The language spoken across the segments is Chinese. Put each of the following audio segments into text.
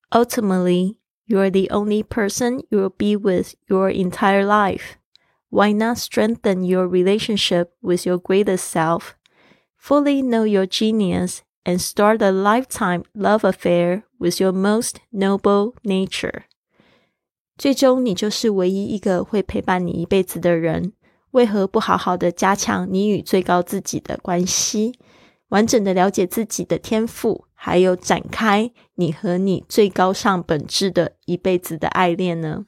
Ultimately, you're the only person you'll be with your entire life. Why not strengthen your relationship with your greatest self? Fully know your genius and start a lifetime love affair with your most noble nature. 最终你就是唯一一个会陪伴你一辈子的人，为何不好好的加强你与最高自己的关系，完整的了解自己的天赋，还有展开你和你最高尚本质的一辈子的爱恋呢？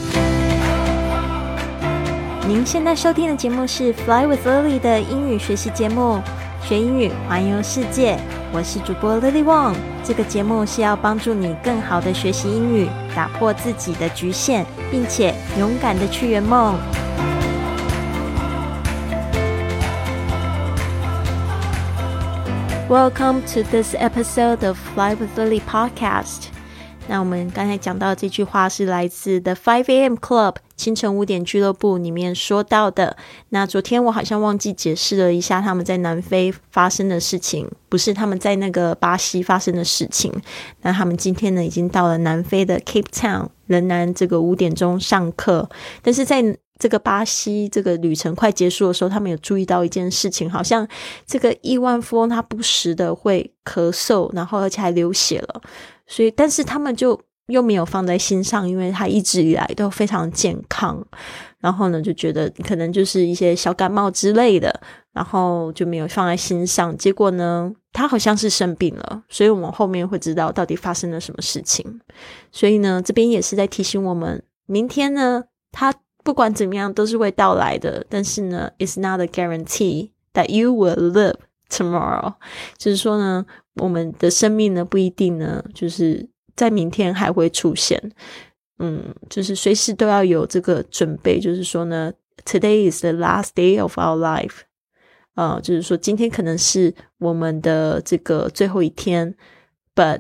您现在收听的节目是 Fly with Lily 的英语学习节目，学英语环游世界，我是主播 Lily Wong。这个节目是要帮助你更好的学习英语，打破自己的局限，并且勇敢的去圆梦。Welcome to this episode of Fly with Lily podcast. 那我们刚才讲到这句话是来自 The 5am Club 清晨5点俱乐部里面说到的。那昨天我好像忘记解释了一下他们在南非发生的事情，不是他们在那个巴西发生的事情。那他们今天呢已经到了南非的 Cape Town， 仍然这个5点钟上课，但是在这个巴西这个旅程快结束的时候，他们有注意到一件事情，好像这个亿万富翁他不时的会咳嗽，然后而且还流血了，所以但是他们就又没有放在心上，因为他一直以来都非常健康，然后呢就觉得可能就是一些小感冒之类的，然后就没有放在心上。结果呢他好像是生病了，所以我们后面会知道到底发生了什么事情。所以呢这边也是在提醒我们，明天呢他不管怎么样都是会到来的，但是呢 it's not a guarantee that you will live tomorrow， 就是说呢我们的生命呢不一定呢就是在明天还会出现，就是随时都要有这个准备，就是说呢 today is the last day of our life， 就是说今天可能是我们的这个最后一天， but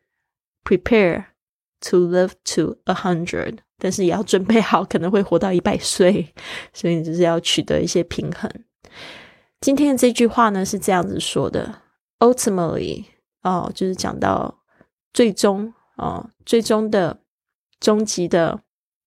prepare to live to 100， 但是也要准备好可能会活到100岁，所以就是要取得一些平衡。今天的这句话呢是这样子说的， ultimately， 就是讲到最终最终的终极的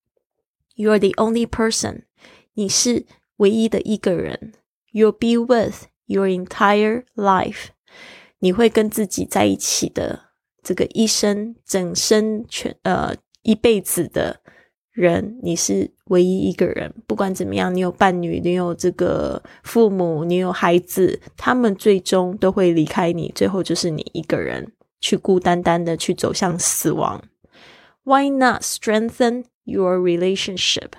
you're the only person， 你是唯一的一个人， you'll be with your entire life， 你会跟自己在一起的这个一生整生一辈子的人，你是唯一一个人，不管怎么样你有伴侣，你有这个父母，你有孩子，他们最终都会离开你，最后就是你一个人去孤单单的去走向死亡。 Why not strengthen your relationship？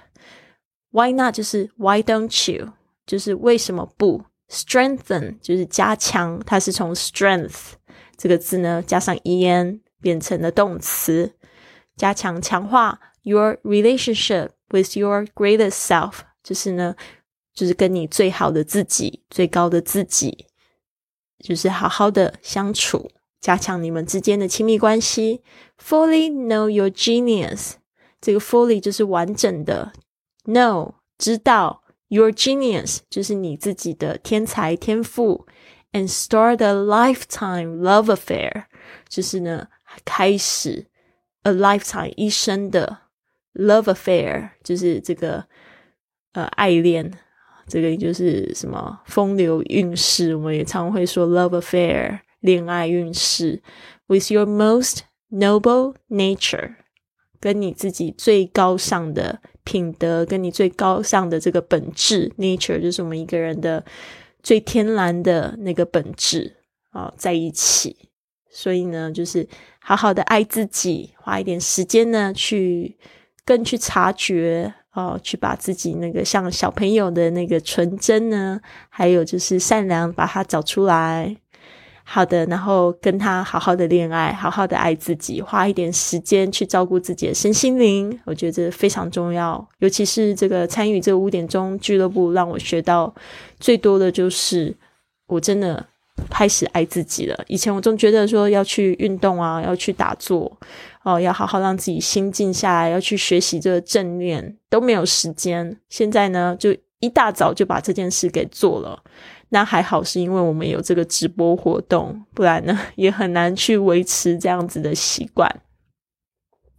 Why not 就是 why don't you， 就是为什么不， strengthen 就是加强，它是从 strength 这个字呢加上 en 变成了动词，加强强化 your relationship with your greatest self， 就是呢就是跟你最好的自己，最高的自己，就是好好的相处，加强你们之间的亲密关系。 Fully know your genius， 这个 fully 就是完整的， know 知道， your genius 就是你自己的天才天赋， and start a lifetime love affair 就是呢开始 a lifetime 一生的 love affair， 就是这个爱恋，这个就是什么风流韵事，我们也常会说 love affair 恋爱运势， with your most noble nature 跟你自己最高尚的品德，跟你最高尚的这个本质， nature 就是我们一个人的最天然的那个本质在一起。所以呢就是好好的爱自己，花一点时间呢去察觉去把自己那个像小朋友的那个纯真呢，还有就是善良把它找出来。好的，然后跟他好好的恋爱，好好的爱自己，花一点时间去照顾自己的身心灵，我觉得这非常重要。尤其是这个参与这个5点钟俱乐部，让我学到最多的就是我真的开始爱自己了。以前我总觉得说要去运动啊，要去打坐要好好让自己心静下来，要去学习这个正念，都没有时间。现在呢就一大早就把这件事给做了。那还好是因为我们有这个直播活动，不然呢也很难去维持这样子的习惯。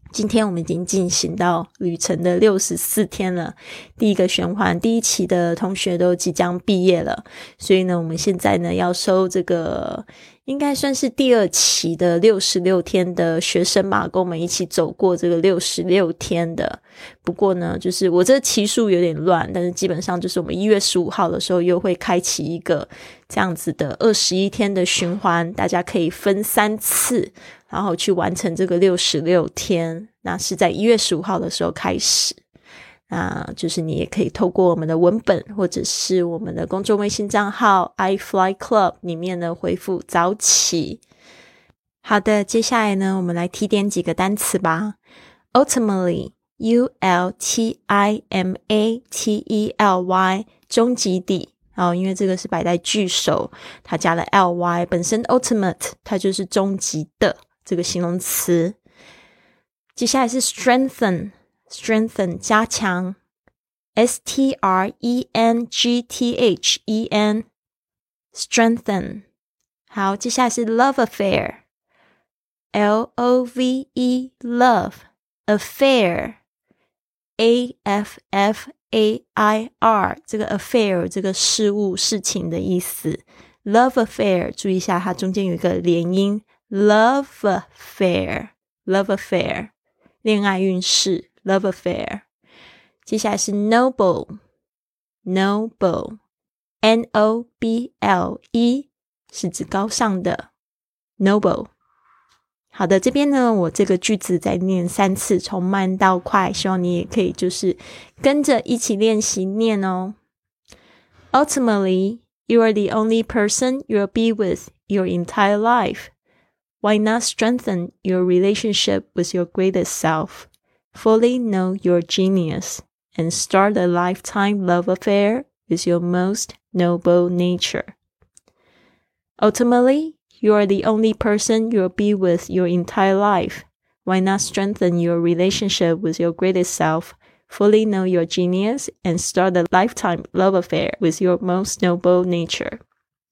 今天我们已经进行到旅程的64天了，第一个循环第一期的同学都即将毕业了，所以呢我们现在呢要收这个应该算是第2期的66天的学生嘛，跟我们一起走过这个66天的。不过呢就是我这个期数有点乱，但是基本上就是我们1月15号的时候又会开启一个这样子的21天的循环，大家可以分3次然后去完成这个66天，那是在1月15号的时候开始。那就是你也可以透过我们的文本或者是我们的公众微信账号 iFly Club 里面呢回复早起。好的，接下来呢我们来提点几个单词吧。 Ultimately U-L-T-I-M-A-T-E-L-Y 终极地因为这个是摆在句首，它加了 ly， 本身 ultimate 它就是终极的这个形容词。接下来是 strengthen 加强 S-T-R-E-N-G-T-H-E-N strengthen。 好，接下来是 love affair L-O-V-E love affair A-F-F-A-I-R 这个 affair 这个事物事情的意思。 love affair 注意一下它中間有一个连音 love affair 恋爱运势 love affair。 接下来是 noble N-O-B-L-E 是指高尚的 noble。好的，这边呢我这个句子再念3次，从慢到快，希望你也可以就是跟着一起练习念哦。 Ultimately, you are the only person you'll be with your entire life. Why not strengthen your relationship with your greatest self, fully know your genius, and start a lifetime love affair with your most noble nature. Ultimately, you are the only person you'll be with your entire life. Why not strengthen your relationship with your greatest self, fully know your genius, and start a lifetime love affair with your most noble nature.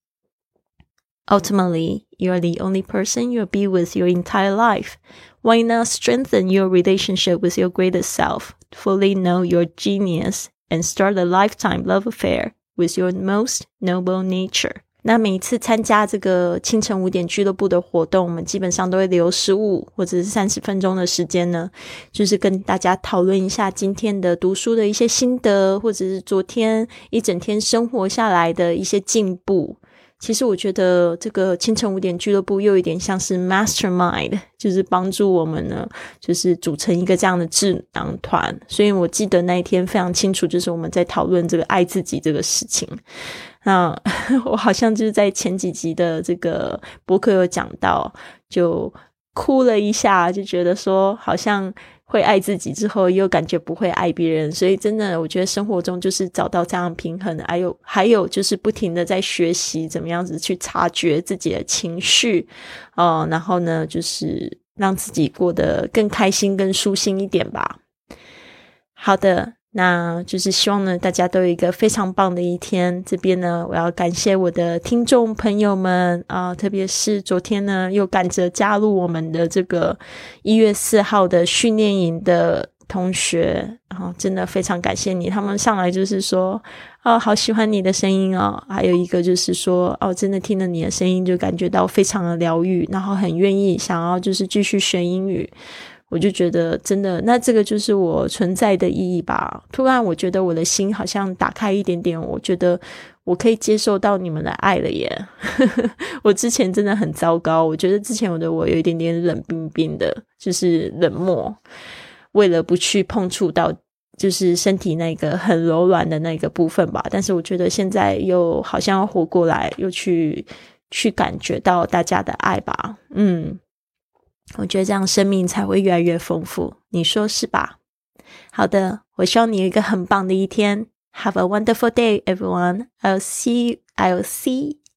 Ultimately, you are the only person you'll be with your entire life. Why not strengthen your relationship with your greatest self, fully know your genius, and start a lifetime love affair with your most noble nature. 那每一次参加这个清晨5点俱乐部的活动，我们基本上都会留15或者是30分钟的时间呢，就是跟大家讨论一下今天的读书的一些心得，或者是昨天一整天生活下来的一些进步。其实我觉得这个清晨5点俱乐部又有点像是 mastermind， 就是帮助我们呢就是组成一个这样的智囊团。所以我记得那一天非常清楚，就是我们在讨论这个爱自己这个事情。那我好像就是在前几集的这个播客有讲到，就哭了一下，就觉得说好像会爱自己之后又感觉不会爱别人。所以真的我觉得生活中就是找到这样的平衡，还有就是不停的在学习怎么样子去察觉自己的情绪然后呢就是让自己过得更开心更舒心一点吧。好的，那就是希望呢大家都有一个非常棒的一天。这边呢我要感谢我的听众朋友们特别是昨天呢又赶着加入我们的这个1月4号的训练营的同学，真的非常感谢你。他们上来就是说好喜欢你的声音还有一个就是说真的听了你的声音就感觉到非常的疗愈，然后很愿意想要就是继续学英语。我就觉得真的，那这个就是我存在的意义吧。突然我觉得我的心好像打开一点点，我觉得我可以接受到你们的爱了耶我之前真的很糟糕，我觉得之前我有一点点冷冰冰的，就是冷漠，为了不去碰触到就是身体那个很柔软的那个部分吧。但是我觉得现在又好像要活过来，又去感觉到大家的爱吧。我觉得这样生命才会越来越丰富，你说是吧？好的，我希望你有一个很棒的一天。Have a wonderful day, everyone. I'll see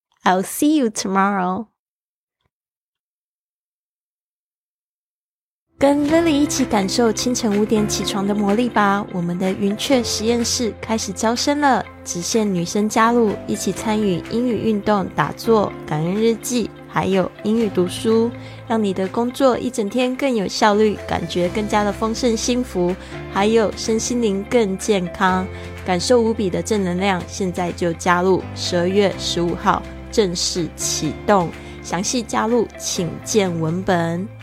you tomorrow. 跟 Lily 一起感受清晨5点起床的魔力吧！我们的云雀实验室开始招生了，只限女生加入，一起参与英语运动、打坐、感恩日记，还有英语读书，让你的工作一整天更有效率，感觉更加的丰盛幸福，还有身心灵更健康，感受无比的正能量。现在就加入，12月15号正式启动，详细加入请见文本。